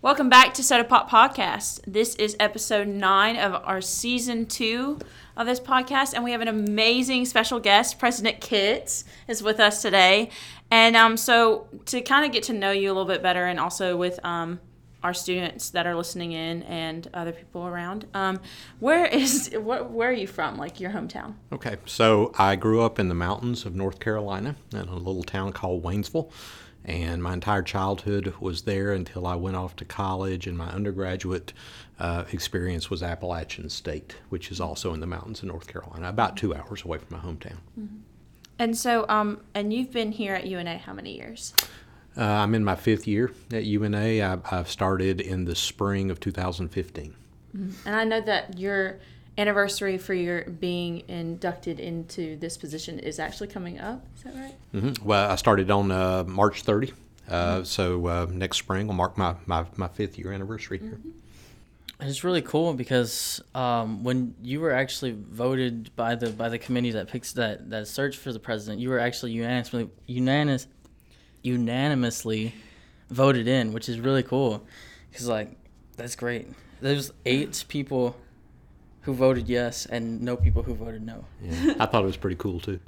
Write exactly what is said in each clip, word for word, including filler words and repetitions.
Welcome back to Soda Pop Podcast. This is episode nine of our season two of this podcast, and we have an amazing special guest. President Kitts is with us today. And um, so to kind of get to know you a little bit better, and also with um, our students that are listening in and other people around, um, where is where, where are you from, like your hometown? Okay, so I grew up in the mountains of North Carolina in a little town called Waynesville. And my entire childhood was there until I went off to college, and my undergraduate uh, experience was Appalachian State, which is also in the mountains of North Carolina, about two hours away from my hometown. Mm-hmm. And so, um, and you've been here at U N A how many years? Uh, I'm in my fifth year at U N A. I, I've started in the spring of two thousand fifteen. Mm-hmm. And I know that your anniversary for your being inducted into this position is actually coming up. Is that right? Mm-hmm. Well, I started on uh, March thirtieth, uh, mm-hmm. so uh, next spring will mark my, my, my fifth year anniversary here. Mm-hmm. It's really cool because um, when you were actually voted by the by the committee that picks that, that search for the president, you were actually unanimously unanimous, unanimously voted in, which is really cool. Because like that's great. There's eight people who voted yes and no people who voted no. Yeah, I thought it was pretty cool too.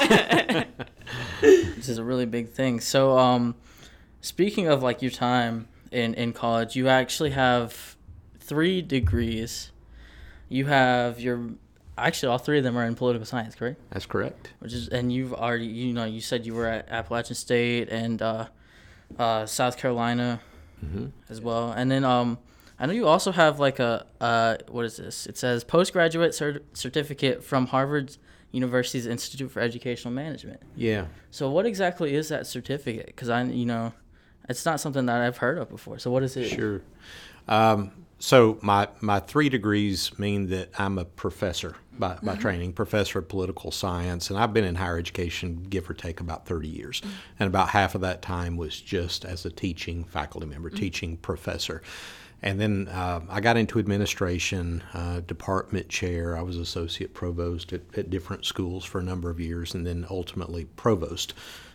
This is a really big thing. So, um, speaking of like your time in, in college, you actually have three degrees. You have your actually all three of them are in political science, correct? That's correct. Which is and you've already you know you said you were at Appalachian State and uh, uh, South Carolina mm-hmm. as well, and then um. I know you also have like a, uh, what is this? It says postgraduate cert- certificate from Harvard University's Institute for Educational Management. Yeah. So what exactly is that certificate? Because I, you know, it's not something that I've heard of before. So what is it? Sure. Um, so my, my three degrees mean that I'm a professor by, by mm-hmm. training, professor of political science, and I've been in higher education, give or take, about thirty years. Mm-hmm. And about half of that time was just as a teaching faculty member, mm-hmm. teaching professor. And then uh, I got into administration, uh, department chair. I was associate provost at, at different schools for a number of years, and then ultimately provost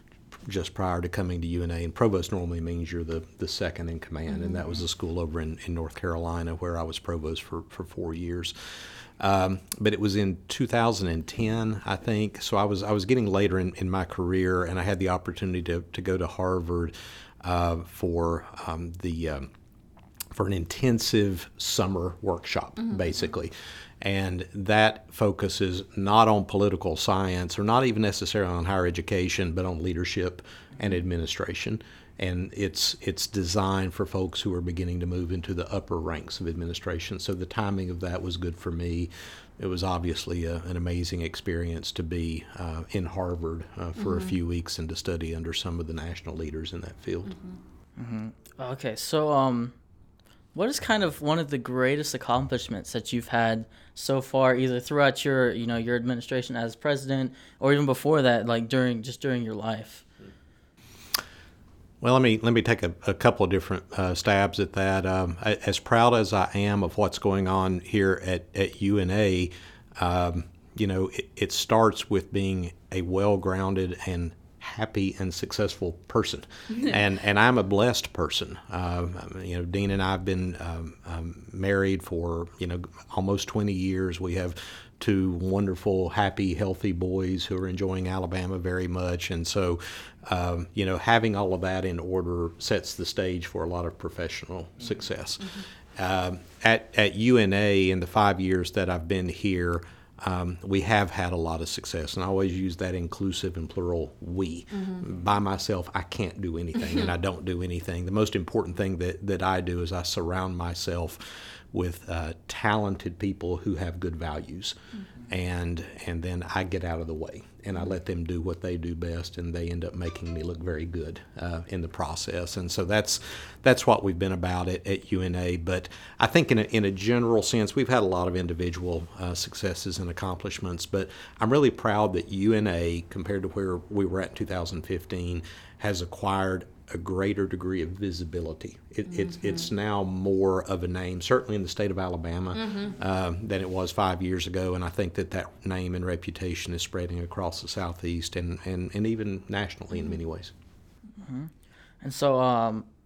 just prior to coming to U N A. And provost normally means you're the, the second in command, mm-hmm. and that was a school over in, in North Carolina where I was provost for, for four years. Um, but it was in two thousand ten, I think. So I was I was getting later in, in my career, and I had the opportunity to, to go to Harvard uh, for um, the um, for an intensive summer workshop, mm-hmm. basically. And that focuses not on political science or not even necessarily on higher education, but on leadership and administration. And it's it's designed for folks who are beginning to move into the upper ranks of administration. So the timing of that was good for me. It was obviously a, an amazing experience to be uh, in Harvard uh, for mm-hmm. a few weeks and to study under some of the national leaders in that field. Mm-hmm. Mm-hmm. Okay, so um. what is kind of one of the greatest accomplishments that you've had so far, either throughout your, you know, your administration as president, or even before that, like during just during your life? Well, let me let me take a, a couple of different uh, stabs at that. Um, I, as proud as I am of what's going on here at at U N A, um, you know, it, it starts with being a well-grounded and happy and successful person, and and I'm a blessed person. Uh, you know, Dean and I have been um, um, married for you know almost twenty years. We have two wonderful, happy, healthy boys who are enjoying Alabama very much, and so um, you know having all of that in order sets the stage for a lot of professional mm-hmm. success. Mm-hmm. Uh, at at U N A in the five years that I've been here. Um, we have had a lot of success, and I always use that inclusive and plural we. Mm-hmm. By myself, I can't do anything, and I don't do anything. The most important thing that, that I do is I surround myself with uh, talented people who have good values, mm-hmm. and and then I get out of the way, and I let them do what they do best, and they end up making me look very good uh, in the process. And so that's that's what we've been about at, at U N A. But I think in a, in a general sense, we've had a lot of individual uh, successes and accomplishments, but I'm really proud that U N A, compared to where we were at in two thousand fifteen, has acquired a greater degree of visibility. It, mm-hmm. It's it's now more of a name, certainly in the state of Alabama, mm-hmm. uh, than it was five years ago, and I think that that name and reputation is spreading across the Southeast and, and, and even nationally in many ways. Mm-hmm. And so um,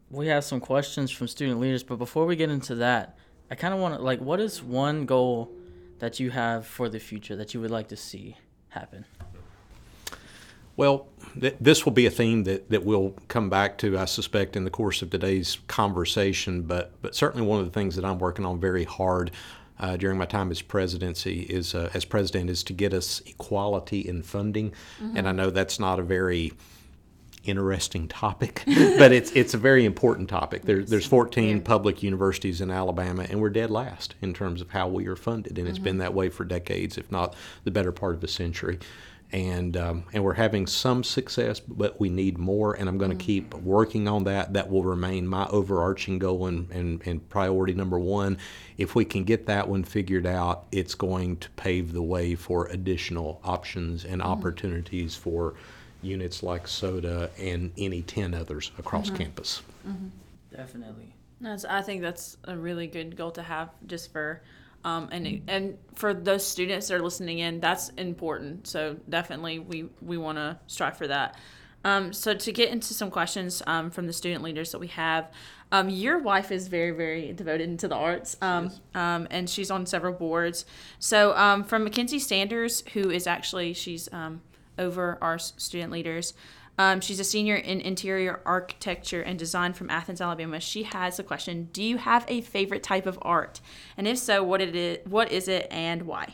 we have some questions from student leaders, but before we get into that, I kind of want to, like, what is one goal that you have for the future that you would like to see happen? Well, th- this will be a theme that, that we'll come back to, I suspect, in the course of today's conversation, but but certainly one of the things that I'm working on very hard uh, during my time as presidency is uh, as president is to get us equality in funding. Mm-hmm. And I know that's not a very interesting topic, but it's it's a very important topic. There, there's fourteen yeah. public universities in Alabama, and we're dead last in terms of how we are funded, and it's mm-hmm. been that way for decades, if not the better part of a century. And um, and we're having some success, but we need more, and I'm going to mm-hmm. keep working on that. That will remain my overarching goal and, and, and priority number one. If we can get that one figured out, it's going to pave the way for additional options and mm-hmm. opportunities for units like SOTA and any ten others across mm-hmm. campus. Mm-hmm. Definitely. That's, I think that's a really good goal to have just for Um, and and for those students that are listening in, that's important. So definitely we, we want to strive for that. Um, so to get into some questions um, from the student leaders that we have, um, your wife is very, very devoted into the arts, um, um, and she's on several boards. So um, from Mackenzie Sanders, who is actually, she's um, over our student leaders. Um, she's a senior in interior architecture and design from Athens, Alabama. She has a question: do you have a favorite type of art? And if so, what it is, what is it and why?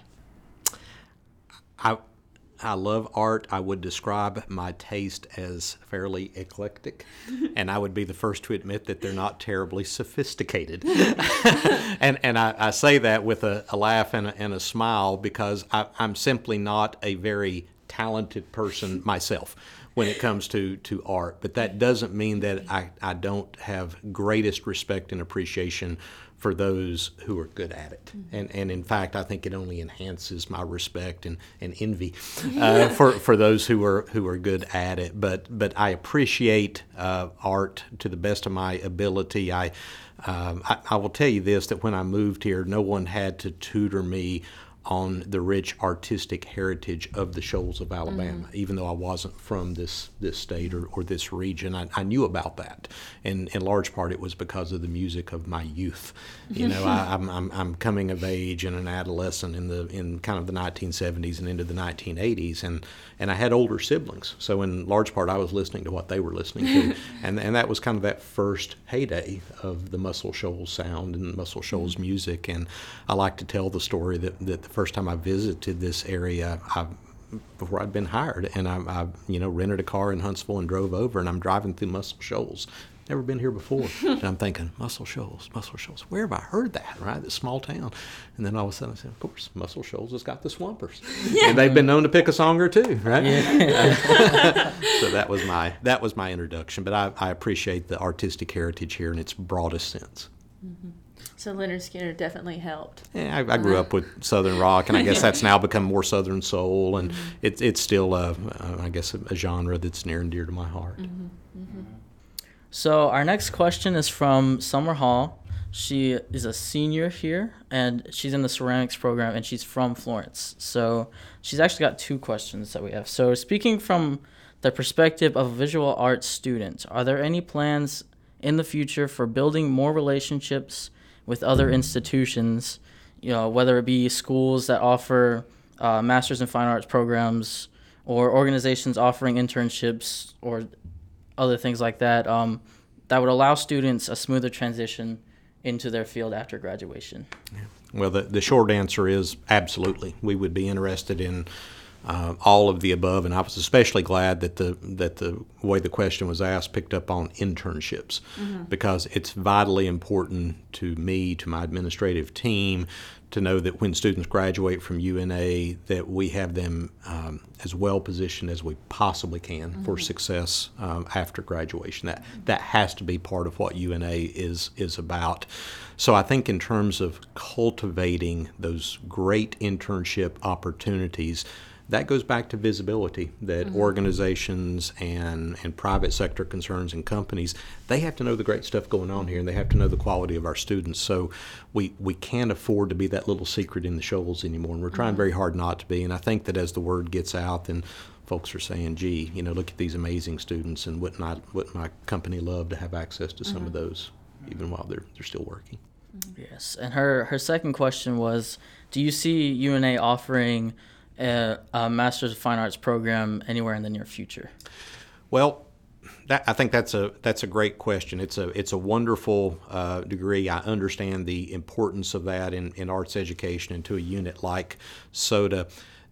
I I love art. I would describe my taste as fairly eclectic, and I would be the first to admit that they're not terribly sophisticated. and and I, I say that with a, a laugh and a, and a smile because I, I'm simply not a very talented person myself when it comes to, to art. But that doesn't mean that I, I don't have greatest respect and appreciation for those who are good at it. Mm-hmm. And and in fact, I think it only enhances my respect and, and envy uh, for, for those who are who are good at it. But but I appreciate uh, art to the best of my ability. I, um, I I will tell you this, that when I moved here, no one had to tutor me on the rich artistic heritage of the Shoals of Alabama, mm-hmm. even though I wasn't from this this state or, or this region. I, I knew about that, and in large part it was because of the music of my youth. You know, I, I'm, I'm I'm coming of age and an adolescent in the in kind of the nineteen seventies and into the nineteen eighties, and and I had older siblings, so in large part I was listening to what they were listening to, and and that was kind of that first heyday of the Muscle Shoals sound and Muscle Shoals mm-hmm. music. And I like to tell the story that that the first time I visited this area, I, before I'd been hired, and I, I, you know, rented a car in Huntsville and drove over, and I'm driving through Muscle Shoals. Never been here before, and I'm thinking, Muscle Shoals, Muscle Shoals. Where have I heard that? Right, this small town. And then all of a sudden I said, of course, Muscle Shoals has got the Swampers, yeah. and they've been known to pick a song or two, right? Yeah. So that was my that was my introduction. But I, I appreciate the artistic heritage here in its broadest sense. Mm-hmm. So Leonard Skinner definitely helped. Yeah, I, I grew up with Southern rock, and I guess that's now become more Southern soul, and mm-hmm. it's it's still, a, a, I guess, a, a genre that's near and dear to my heart. Mm-hmm. Mm-hmm. So our next question is from Summer Hall. She is a senior here, and she's in the ceramics program, and she's from Florence. So she's actually got two questions that we have. So speaking from the perspective of a visual arts student, are there any plans in the future for building more relationships with other institutions, you know, whether it be schools that offer uh, Masters in Fine Arts programs or organizations offering internships or other things like that, um, that would allow students a smoother transition into their field after graduation? Yeah. Well, the, the short answer is absolutely. We would be interested in Uh, all of the above, and I was especially glad that the that the way the question was asked picked up on internships, mm-hmm. because it's vitally important to me, to my administrative team, to know that when students graduate from U N A, that we have them um, as well positioned as we possibly can mm-hmm. for success um, after graduation. That that has to be part of what U N A is is about. So I think in terms of cultivating those great internship opportunities, that goes back to visibility, that mm-hmm. organizations and, and private sector concerns and companies, they have to know the great stuff going on here, and they have to know the quality of our students. So we, we can't afford to be that little secret in the Shoals anymore, and we're trying mm-hmm. very hard not to be. And I think that as the word gets out, then folks are saying, gee, you know, look at these amazing students, and wouldn't, I, wouldn't my company love to have access to some mm-hmm. of those, even while they're, they're still working. Yes, and her, her second question was, do you see U N A offering a, a Master's of Fine Arts program anywhere in the near future? Well, that, I think that's a that's a great question. It's a it's a wonderful uh, degree. I understand the importance of that in, in arts education, and to a unit like SOTA.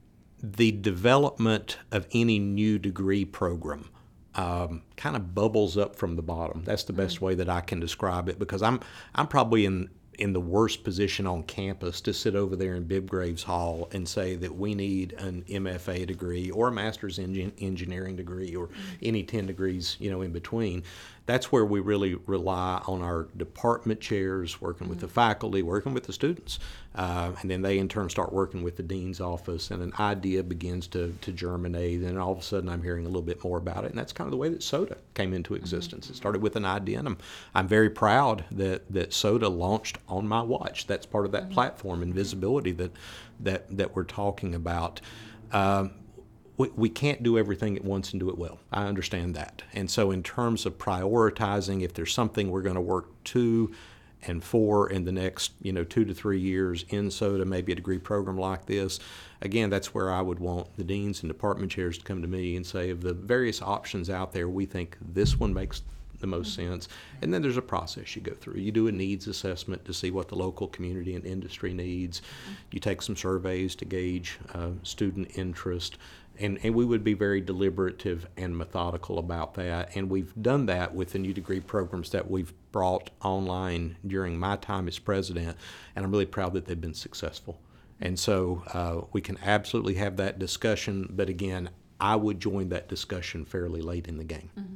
The development of any new degree program um, kind of bubbles up from the bottom. That's the best way that I can describe it, because I'm I'm probably in in the worst position on campus to sit over there in Bibb Graves Hall and say that we need an M F A degree or a master's in engineering degree or any ten degrees, you know, in between. That's where we really rely on our department chairs, working with the faculty, working with the students. Uh, and then they in turn start working with the dean's office, and an idea begins to, to germinate, and all of a sudden I'm hearing a little bit more about it. And that's kind of the way that SOTA came into existence. It started with an idea, and I'm, I'm very proud that, that SOTA launched on my watch. That's part of that mm-hmm. platform and visibility that, that, that we're talking about. Um, we, we can't do everything at once and do it well. I understand that. And so in terms of prioritizing, if there's something we're going to work to and for in the next, you know, two to three years in SOTA, maybe a degree program like this, again, that's where I would want the deans and department chairs to come to me and say, of the various options out there, we think this one makes the most sense. And then there's a process you go through. You do a needs assessment to see what the local community and industry needs. You take some surveys to gauge uh, student interest. And, and we would be very deliberative and methodical about that. And we've done that with the new degree programs that we've brought online during my time as president. And I'm really proud that they've been successful. And so uh, we can absolutely have that discussion. But again, I would join that discussion fairly late in the game. Mm-hmm.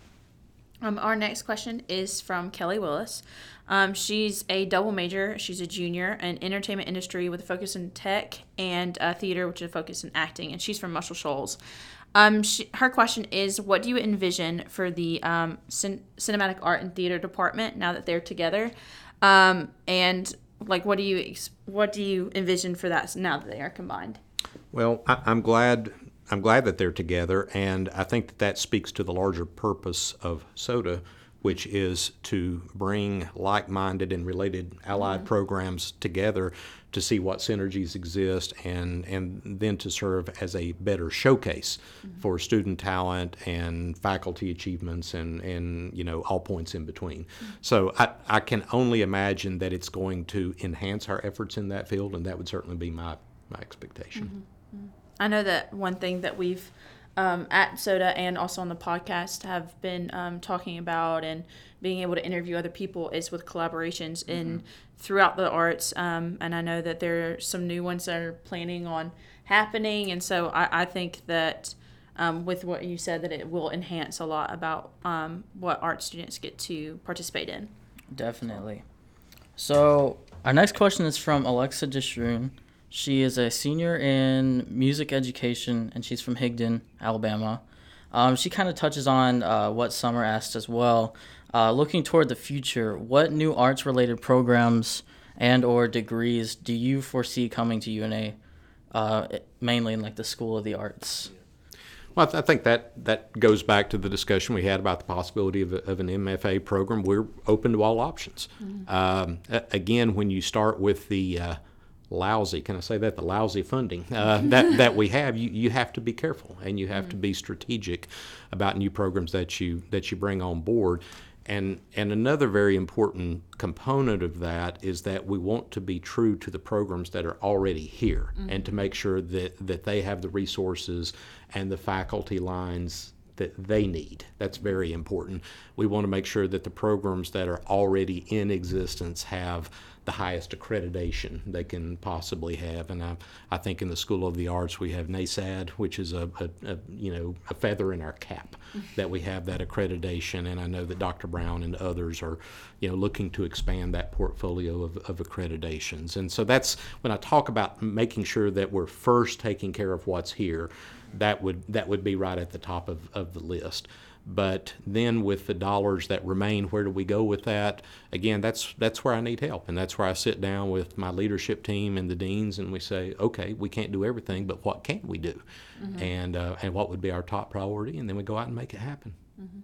Um, our next question is from Kelly Willis. Um, she's a double major. She's a junior in entertainment industry with a focus in tech and uh, theater, which is a focus in acting, and she's from Muscle Shoals. Um, she, her question is, what do you envision for the um, cin- cinematic art and theater department now that they're together? Um, and like, what do you what do you envision for that now that they are combined? Well, I, I'm glad. I'm glad that they're together, and I think that that speaks to the larger purpose of SOTA, which is to bring like-minded and related allied mm-hmm. programs together to see what synergies exist, and, and then to serve as a better showcase mm-hmm. for student talent and faculty achievements and, and you know, all points in between. Mm-hmm. So I, I can only imagine that it's going to enhance our efforts in that field, and that would certainly be my, my expectation. Mm-hmm. I know that one thing that we've um, at SOTA and also on the podcast have been um, talking about and being able to interview other people is with collaborations in mm-hmm. throughout the arts. Um, and I know that there are some new ones that are planning on happening. And so I, I think that um, with what you said, that it will enhance a lot about um, what art students get to participate in. Definitely. So our next question is from Alexa Dishrun. She is a senior in music education, and she's from Higdon, Alabama. Um, she kind of touches on uh, what Summer asked as well. Uh, looking toward the future, what new arts-related programs and or degrees do you foresee coming to U N A, uh, mainly in like the School of the Arts? Well, I think that, that goes back to the discussion we had about the possibility of, a, of an M F A program. We're open to all options. Mm-hmm. Um, again, when you start with the uh, lousy, can I say that, the lousy funding uh, that, that we have, you, you have to be careful, and you have mm-hmm. to be strategic about new programs that you that you bring on board. And and another very important component of that is that we want to be true to the programs that are already here mm-hmm. and to make sure that, that they have the resources and the faculty lines that they need. That's very important. We want to make sure that the programs that are already in existence have the highest accreditation they can possibly have. And I, I think in the School of the Arts we have NASAD, which is a, a, a you know a feather in our cap that we have that accreditation. And I know that Doctor Brown and others are you know looking to expand that portfolio of, of accreditations. And so that's when I talk about making sure that we're first taking care of what's here. That would that would be right at the top of, of the list. But then with the dollars that remain, where do we go with that? Again, that's that's where I need help, and that's where I sit down with my leadership team and the deans, and we say, okay, we can't do everything, but what can we do? Mm-hmm. And uh, and what would be our top priority? And then we go out and make it happen.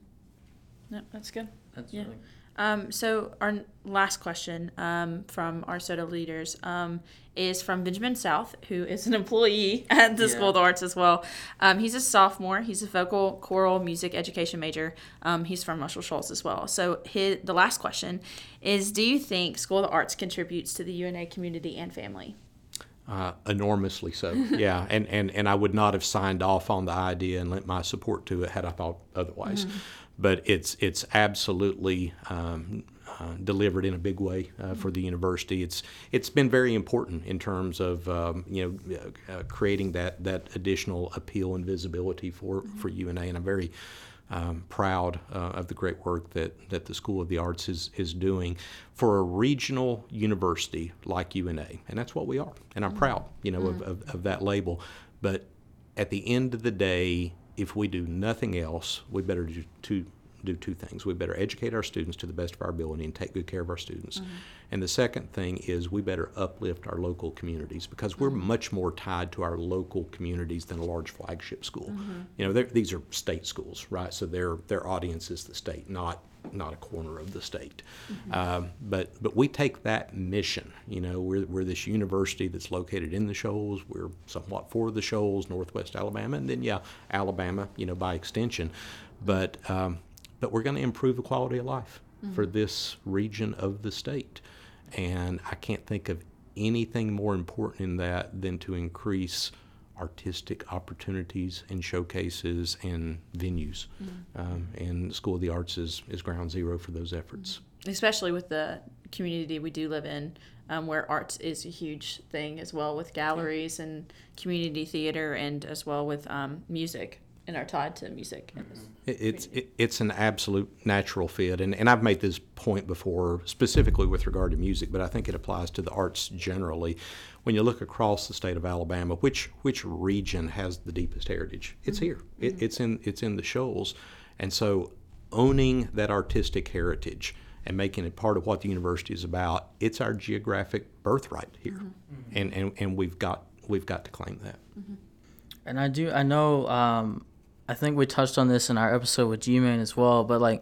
Mm-hmm. Yep, that's good. That's yeah. really Um, so our last question um, from our SOTA leaders um, is from Benjamin South, who is an employee at the Yeah. School of the Arts as well. Um, he's a sophomore. He's a vocal, choral, music education major. Um, he's from Marshall Shoals as well. So his, the last question is, do you think School of the Arts contributes to the U N A community and family? Uh, enormously so, yeah. And, and, and I would not have signed off on the idea and lent my support to it had I thought otherwise. Mm-hmm. But it's it's absolutely um, uh, delivered in a big way uh, for the university. It's it's been very important in terms of um, you know uh, creating that, that additional appeal and visibility for, mm-hmm. for U N A, and I'm very um, proud uh, of the great work that, that the School of the Arts is is doing for a regional university like U N A, and that's what we are. And I'm mm-hmm. proud, you know, mm-hmm. of, of, of that label. But at the end of the day, if we do nothing else, we better do two, do two things. We better educate our students to the best of our ability and take good care of our students. Mm-hmm. And the second thing is we better uplift our local communities, because we're mm-hmm. much more tied to our local communities than a large flagship school. Mm-hmm. You know, these are state schools, right? So their their audience is the state, not not a corner of the state. Mm-hmm. Um, but but we take that mission. You know, we're we're this university that's located in the Shoals. We're somewhat for the Shoals, Northwest Alabama, and then yeah, Alabama. You know, by extension. But um, but we're going to improve the quality of life mm-hmm. for this region of the state, and I can't think of anything more important in that than to increase artistic opportunities and showcases and venues. Mm-hmm. Um, and School of the Arts is, is ground zero for those efforts. Especially with the community we do live in, um, where arts is a huge thing as well, with galleries and community theater, and as well with um, music, and are tied to music. Mm-hmm. it, it's it, it's an absolute natural fit, and, and I've made this point before specifically with regard to music, but I think it applies to the arts generally. When you look across the state of Alabama, which which region has the deepest heritage? It's mm-hmm. here. It, mm-hmm. It's in it's in the Shoals, and so owning that artistic heritage and making it part of what the university is about, it's our geographic birthright here, mm-hmm. and, and and we've got we've got to claim that. Mm-hmm. And I do I know um, I think we touched on this in our episode with G-Man as well, but like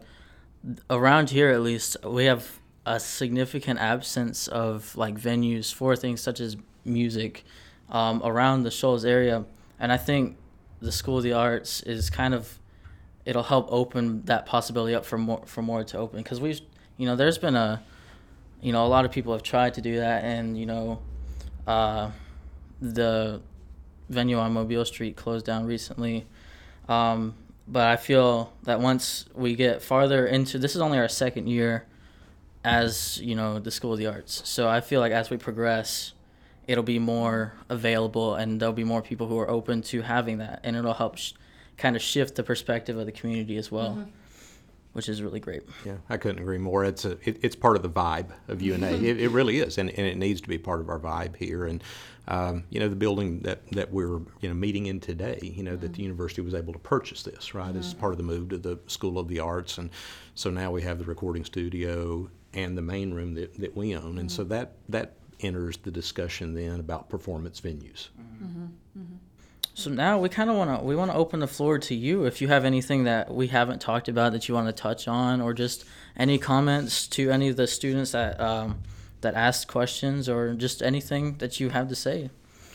around here at least, we have a significant absence of like venues for things such as music um, around the Shoals area, and I think the School of the Arts is kind of, it'll help open that possibility up for more for more to open, because we've you know there's been a you know a lot of people have tried to do that, and you know uh, the venue on Mobile Street closed down recently, um, but I feel that once we get farther into, this is only our second year as you know the School of the Arts, so I feel like as we progress, it'll be more available, and there'll be more people who are open to having that, and it'll help sh- kind of shift the perspective of the community as well, mm-hmm. which is really great. Yeah, I couldn't agree more. It's a it, it's part of the vibe of U N A. it, it really is, and, and it needs to be part of our vibe here. And um, you know, the building that, that we're you know meeting in today, you know, mm-hmm. that the university was able to purchase this, right? Mm-hmm. As part of the move to the School of the Arts, and so now we have the recording studio and the main room that, that we own, mm-hmm. and so that that enters the discussion then about performance venues. Mm-hmm. Mm-hmm. So now we kind of want to we want to open the floor to you. If you have anything that we haven't talked about that you want to touch on, or just any comments to any of the students that um, that asked questions, or just anything that you have to say.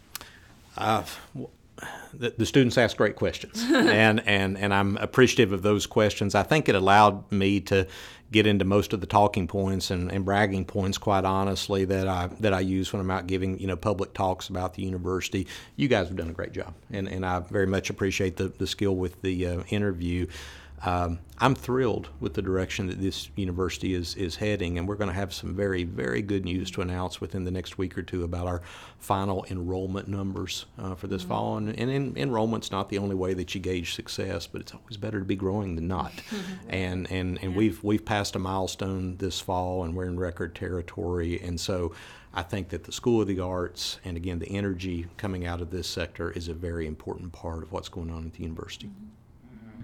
Uh, the, the students asked great questions, and, and, and I'm appreciative of those questions. I think it allowed me to get into most of the talking points and, and bragging points, quite honestly, that I that I use when I'm out giving you know public talks about the university. You guys have done a great job, and, and I very much appreciate the, the skill with the uh, interview. Um, I'm thrilled with the direction that this university is is heading, and we're going to have some very, very good news to announce within the next week or two about our final enrollment numbers uh, for this mm-hmm. fall. And, and in, enrollment's not the only way that you gauge success, but it's always better to be growing than not. and and, and yeah. we've we've passed a milestone this fall, and we're in record territory. And so I think that the School of the Arts, and again, the energy coming out of this sector, is a very important part of what's going on at the university. Mm-hmm.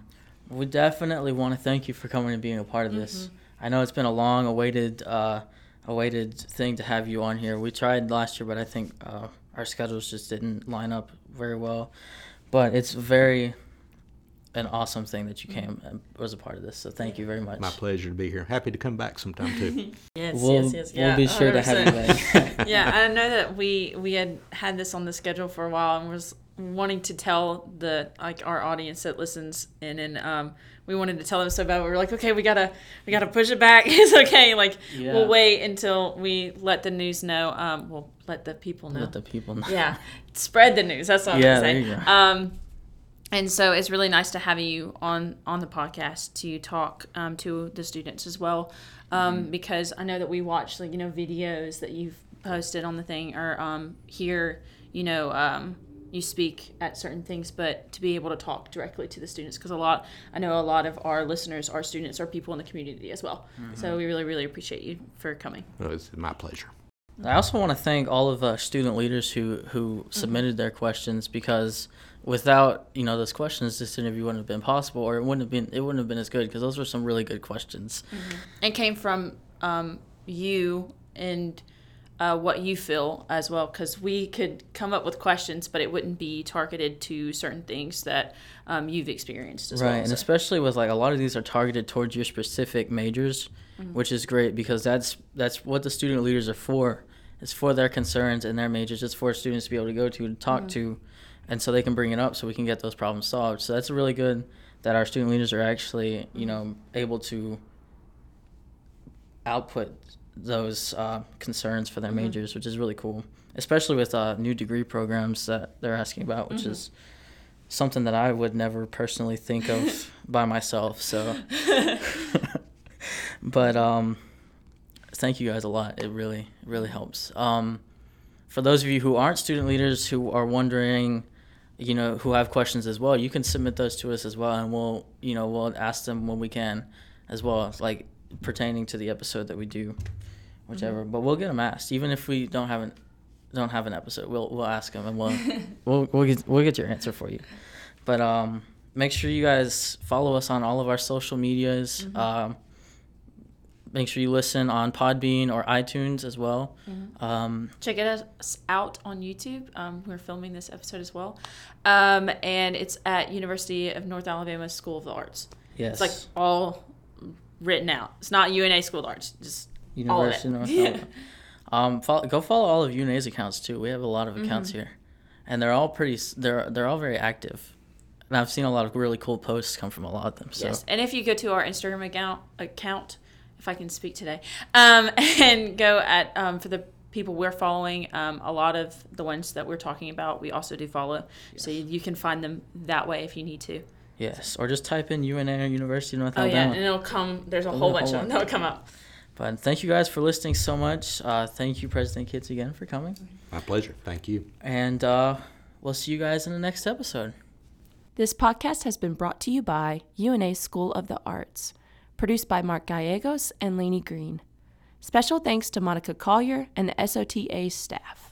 We definitely want to thank you for coming and being a part of this. Mm-hmm. I know it's been a long awaited uh, awaited thing to have you on here. We tried last year, but I think uh, our schedules just didn't line up very well. But it's very an awesome thing that you came and was a part of this. So thank you very much. My pleasure to be here. Happy to come back sometime too. yes, we'll, yes, yes, yeah. We'll be sure one hundred percent to have you back. Yeah, I know that we we had had this on the schedule for a while and was wanting to tell the like our audience that listens in, and um we wanted to tell them so bad. We were like, okay, we gotta we gotta push it back. It's okay. Like yeah. We'll wait until we let the news know. Um, we'll let the people know. Let the people know. Yeah, spread the news. That's what yeah, I'm saying. There you go. Um. And so it's really nice to have you on, on the podcast to talk um, to the students as well, um, mm-hmm. because I know that we watch like you know videos that you've posted on the thing or um, hear you know um, you speak at certain things, but to be able to talk directly to the students, because a lot I know a lot of our listeners are students or people in the community as well. Mm-hmm. So we really really appreciate you for coming. Well, it's my pleasure. I also want to thank all of uh, student leaders who who mm-hmm. submitted their questions, because without you know those questions, this interview wouldn't have been possible, or it wouldn't have been it wouldn't have been as good, because those were some really good questions. Mm-hmm. And came from um, you and uh, what you feel as well, because we could come up with questions, but it wouldn't be targeted to certain things that um, you've experienced as right, well. Right, and so. Especially with like a lot of these are targeted towards your specific majors, mm-hmm. which is great, because that's that's what the student leaders are for. It's for their concerns and their majors. It's for students to be able to go to and talk mm-hmm. to, and so they can bring it up so we can get those problems solved. So that's really good that our student leaders are actually, you know, able to output those uh, concerns for their mm-hmm. majors, which is really cool, especially with uh, new degree programs that they're asking about, which mm-hmm. is something that I would never personally think of by myself. So, but um. Thank you guys a lot. It really, really helps. Um, for those of you who aren't student leaders who are wondering, you know, who have questions as well, you can submit those to us as well, and we'll, you know, we'll ask them when we can as well, like pertaining to the episode that we do, whichever. Mm-hmm. But we'll get them asked, even if we don't have an don't have an episode. We'll we'll ask them, and we'll we'll we'll get we'll get your answer for you. But um, make sure you guys follow us on all of our social medias. Mm-hmm. Um, Make sure you listen on Podbean or iTunes as well. Mm-hmm. Um, Check us out on YouTube. Um, we're filming this episode as well. Um, and it's at University of North Alabama School of the Arts. Yes. It's like all written out. It's not U N A School of the Arts. Just University all of of North Alabama. um, follow, go follow all of U N A's accounts too. We have a lot of accounts mm-hmm. here. And they're all pretty, they're, they're all very active. And I've seen a lot of really cool posts come from a lot of them. So. Yes. And if you go to our Instagram account, account if I can speak today, um, and go at, um, for the people we're following, um, a lot of the ones that we're talking about, we also do follow. Yes. So you, you can find them that way if you need to. Yes, or just type in U N A or University of North oh, Alabama. Oh, yeah, and it'll come, there's a whole bunch of them that'll come up. But thank you guys for listening so much. Uh, thank you, President Kitts, again for coming. My pleasure. Thank you. And uh, we'll see you guys in the next episode. This podcast has been brought to you by U N A School of the Arts. Produced by Mark Gallegos and Lainey Green. Special thanks to Monica Collier and the S O T A staff.